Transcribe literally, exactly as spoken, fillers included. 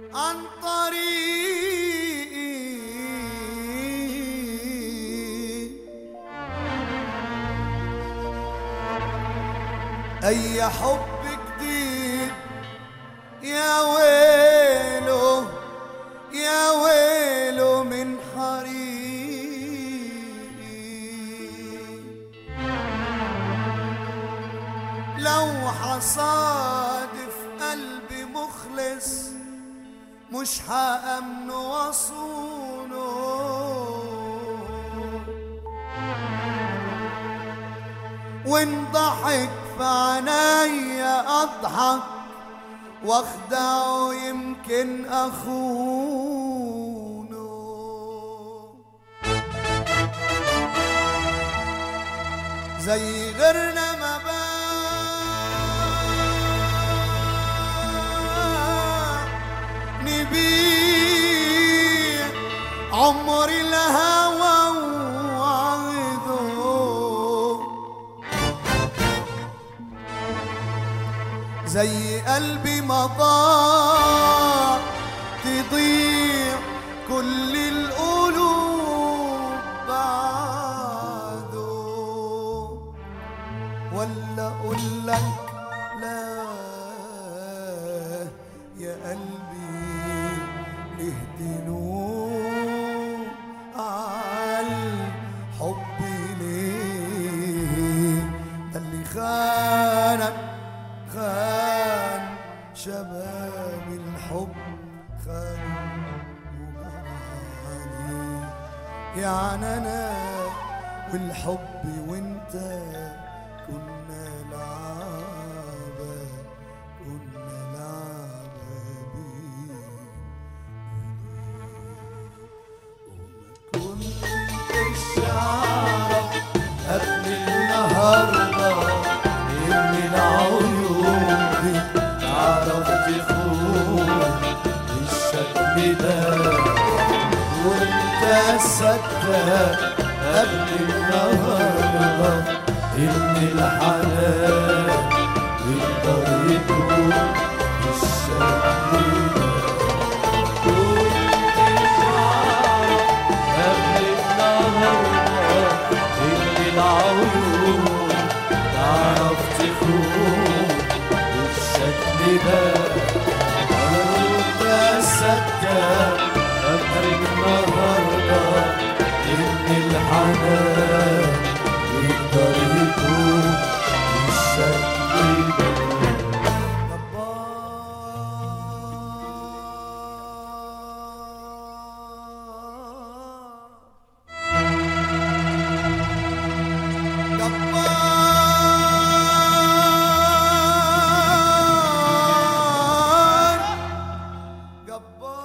عن طريقي أي حب جديد يا ويله يا ويله من حريقي. لو حصادف قلبي مخلص مش هأمن وصونه، وان ضحك في عينيا اضحك واخدعه يمكن اخونه. زي غيرنا ما بان نبيع عمري الهوى وعيده. زي قلبي ما ضاع تضيع كل القلوب بعده. ولا اقول لك لا يا قلبي ليه تنوم عالحب ليه؟ ده اللي خانك خان شباب الحب خان وجراني. يعني انا والحب وانت كنا لعبة كنا لعبة بيه وما كنتش اعرف قبل النهارده ان العيون دي تعرف تخون بالشكل ده. وانت صدق قبل النهارده ان الحنان يقدر يكون بالشكل ده. كنتش اعرف قبل النهارده ان العيون تعرف تخون بالشكل ده. وانت صدق قبل النهارده ان الحنان يقدر يكون بالشكل ده. جبار